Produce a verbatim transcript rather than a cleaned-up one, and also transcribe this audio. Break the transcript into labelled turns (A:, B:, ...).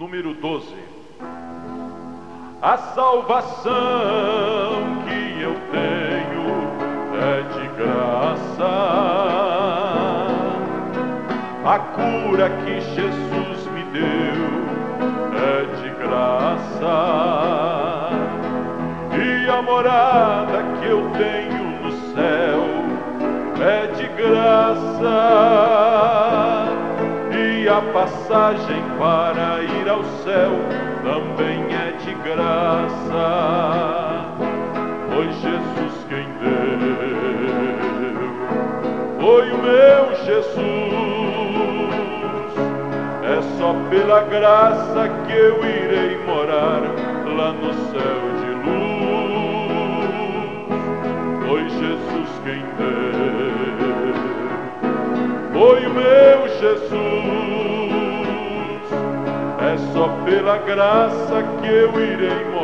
A: número doze. A salvação que eu tenho é de graça, a cura que Jesus me deu é de graça, e a morada que eu tenho no céu é de graça, e a passagem para ir ao céu também é de graça. Foi Jesus quem deu, foi o meu Jesus. É só pela graça que eu irei morar lá no céu de luz. Foi Jesus quem deu, foi o meu Jesus. É só pela graça que eu irei morar